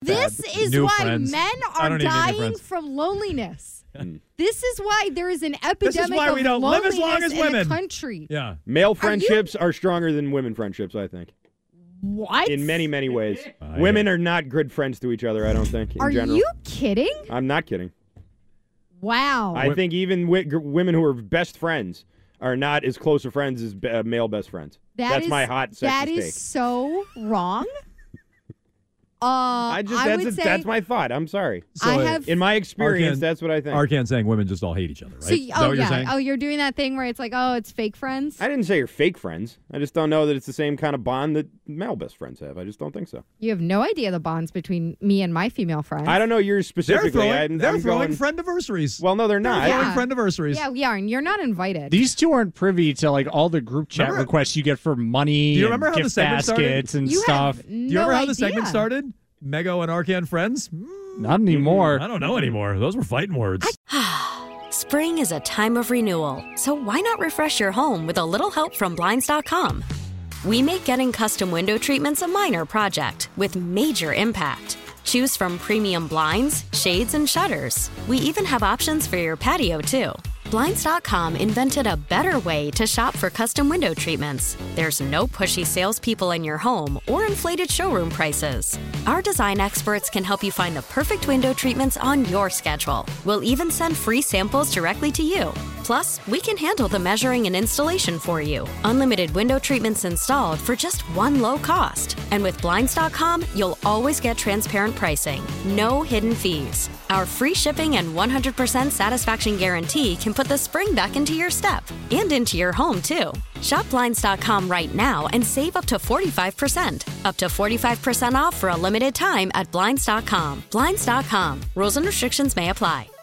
This is New why friends. men I are don't need any dying friends. from loneliness. This is why there is an epidemic why we of don't live as long loneliness as in women. the country. Yeah. Male friendships are stronger than women friendships, I think. What? In many, many ways. Women are not good friends to each other, I don't think, in Are general. you kidding? I'm not kidding. Wow. I think even women who are best friends are not as close of friends as male best friends. That's my hot sexist That take. is so wrong. That's my thought. I'm sorry. In my experience, Arkan, that's what I think. Arkan saying women just all hate each other, right? So, Is that what you're saying? Oh, you're doing that thing where it's like, oh, it's fake friends? I didn't say you're fake friends. I just don't know that it's the same kind of bond that male best friends have. I just don't think so. You have no idea the bonds between me and my female friends. I don't know yours specifically. They're throwing friend anniversaries. Well, no, they're not. They're throwing friend anniversaries. Yeah, we are, and you're not invited. These two aren't privy to like all the group chat requests you get for money. Do you remember and how the gift segment started? baskets and You stuff? have Do you remember how the idea. segment started? Mego and Arkan friends? Not anymore. I don't know anymore. Those were fighting words. Spring is a time of renewal, so why not refresh your home with a little help from Blinds.com? We make getting custom window treatments a minor project with major impact. Choose from premium blinds, shades, and shutters. We even have options for your patio, too. Blinds.com invented a better way to shop for custom window treatments. There's no pushy salespeople in your home or inflated showroom prices. Our design experts can help you find the perfect window treatments on your schedule. We'll even send free samples directly to you. Plus, we can handle the measuring and installation for you. Unlimited window treatments installed for just one low cost. And with Blinds.com, you'll always get transparent pricing. No hidden fees. Our free shipping and 100% satisfaction guarantee can put the spring back into your step and into your home, too. Shop Blinds.com right now and save up to 45%. Up to 45% off for a limited time at Blinds.com. Blinds.com. Rules and restrictions may apply.